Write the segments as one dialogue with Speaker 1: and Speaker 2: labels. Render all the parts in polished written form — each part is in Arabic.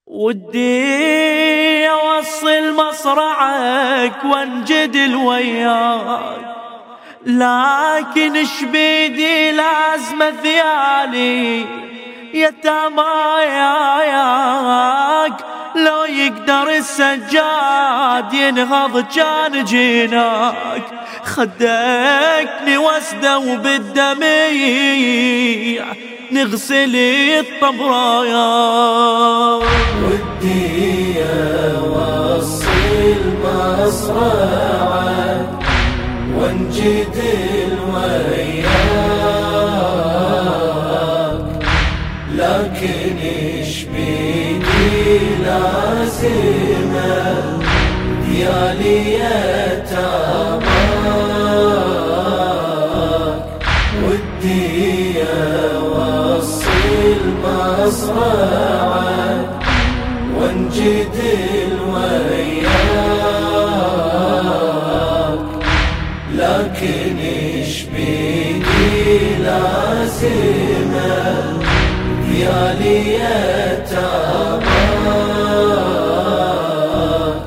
Speaker 1: ودي اوصل مصرعك وانجدل وياك، لكن اش بيدي لازم ثيالي يتاماياك. لو يقدر السجاد ينهض كان جيناك، خدكني وسده وبالدميع نغسل الطبرايا.
Speaker 2: ودي اوصل مصرعك وانجدل وياك، لكن اش بيدي لازمه ديالي يتاماك. ودي اوصل مصرعك وانجدل وياك، لكن اش بيدي لازمه ديالي يتاماك.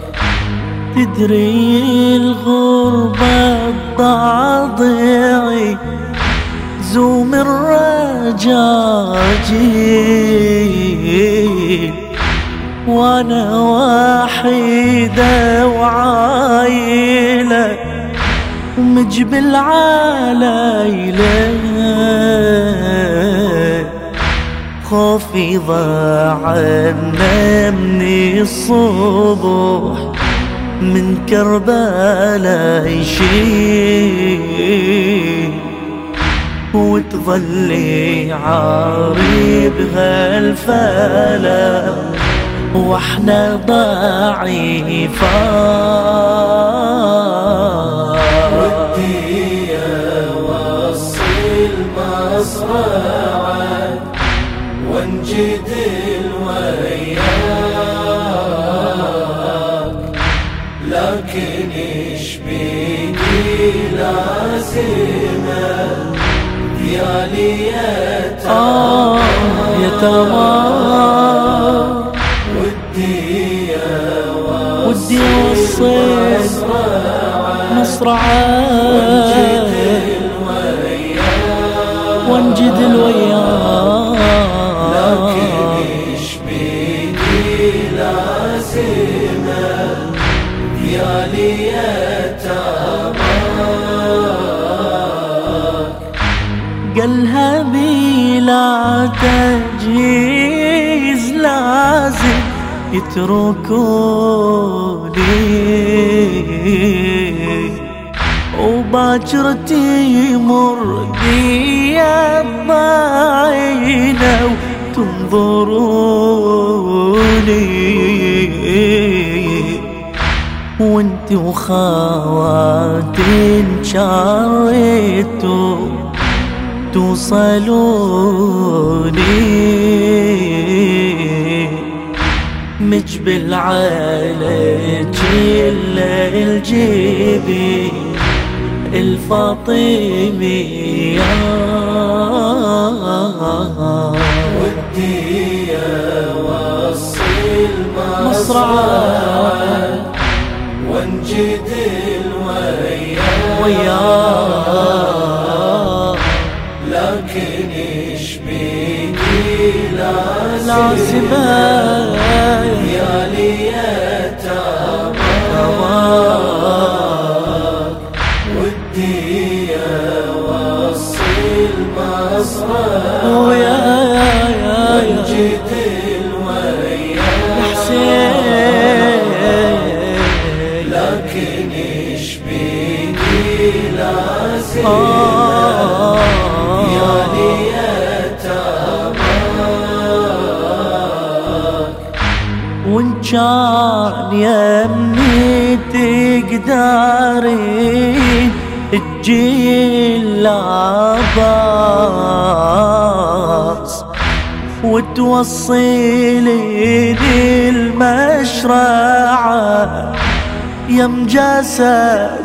Speaker 1: تدري الغربة الضاضعي زوم الرجاجيل، وانا وحيدة وعايلة ومجبل عليلة، خوفي ضاعنا من الصبح من كربلاء يشيل، وتظلي عاري بهالفلا واحنا ضعيفات.
Speaker 2: ودي اوصل مصرعك وانجدل وياك، لكن اش بيدي لازمه ديالي يتاماك. ودي اوصل مصرعك وانجدل وياك، لكن اش بيدي لازمه ديالي يتاماك.
Speaker 1: قالها بلا تجهيز لازم يتركوني، وباكر تمر بيا الضاينة وتنظروني، وانت وخواتي انشريتوا توصلوني، مجبل عليك الليل جيبي الفاطمية.
Speaker 2: ودي اوصل مصرعك وانجدل وياك، لكن اش بيدي لازمه ديالي يتاماك. ودي اوصل مصرعك وانجدل وياك، لكن اش بيدي لازمه ديالي يتاماك.
Speaker 1: وان كان يمي تقدرين تجي العباس وتوصلي للمشرعة يم جسد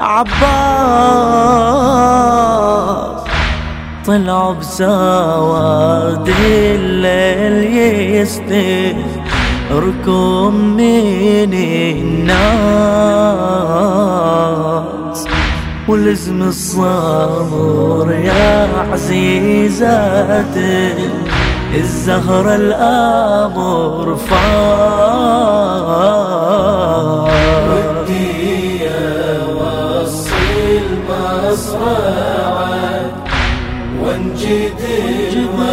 Speaker 1: عباس، طلعوا بسواد الليل اركم من الناس ولزم الصبر يا عزيزة الزهر الأمر فار.
Speaker 2: ودي اوصل مصرعا وانجدل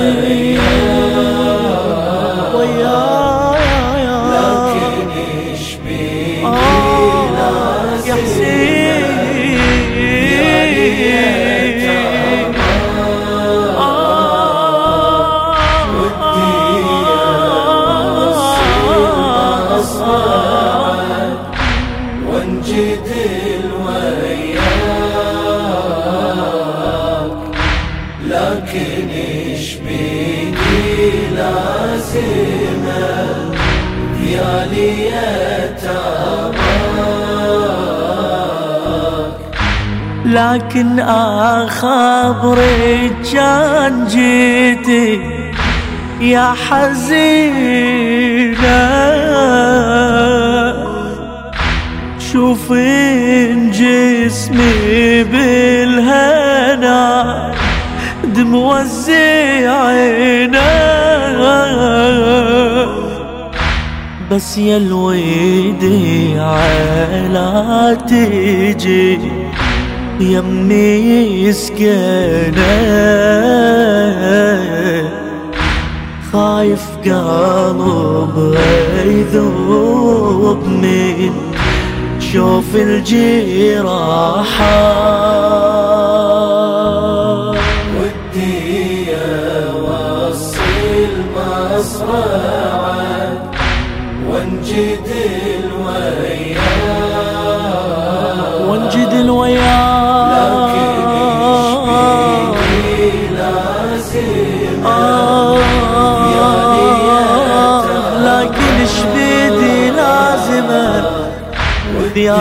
Speaker 2: وياك، لكن ايش بيدي لازم وانجدل وياك، لكن ايش بيدي لازمه يا ليتاماك.
Speaker 1: لكن أخبرك كان جيتي يا حزينة، شوفين جسمي بالهنا دموزعينه، بس يا الوديعة لا تجي يمي سكنة، خايف قلب يذوب من شوف الجراحات.
Speaker 2: ودي اوصل مصرعا وانجدل وياك،
Speaker 1: وانجدل وياك،
Speaker 2: لكن ايش بيدي لازم يا
Speaker 1: لكن ايش بيدي لازمه يا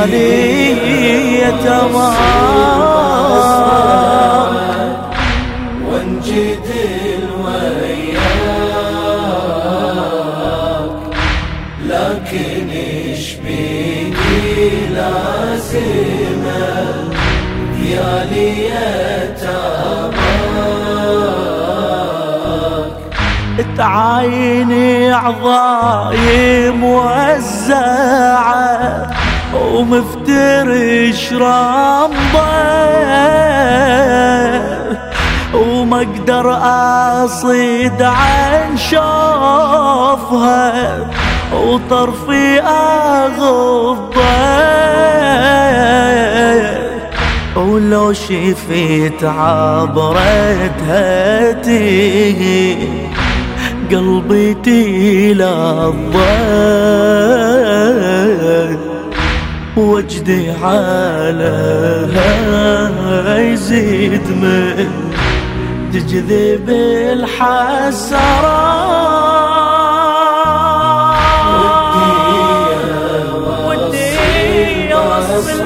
Speaker 1: ليتاماك.
Speaker 2: وانجدل وياك، لكن ايش بيدي لازمه يا ليتاماك.
Speaker 1: تعايني اعضائي موزعه ومفترش رمضة، وما اقدر اصيد عن شوفها وطرفي اغضه، ولو شفيت عبرتها تيجي قلبي تلظى، وجدي عليها يزيد من تجذب الحسرات. ودي اوصل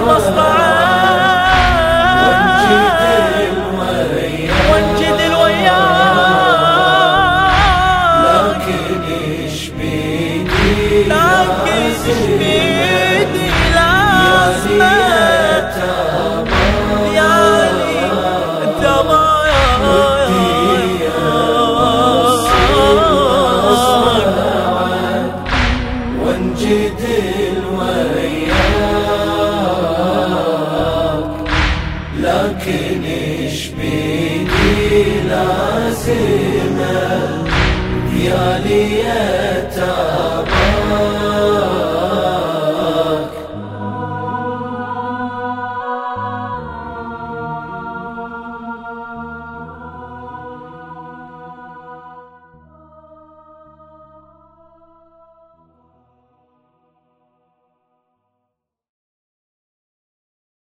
Speaker 1: وانجدل وياك،
Speaker 2: لكن ايش بيدي وانجدل وياك، لكن ايش بيدي لازمه يا ليتاماك.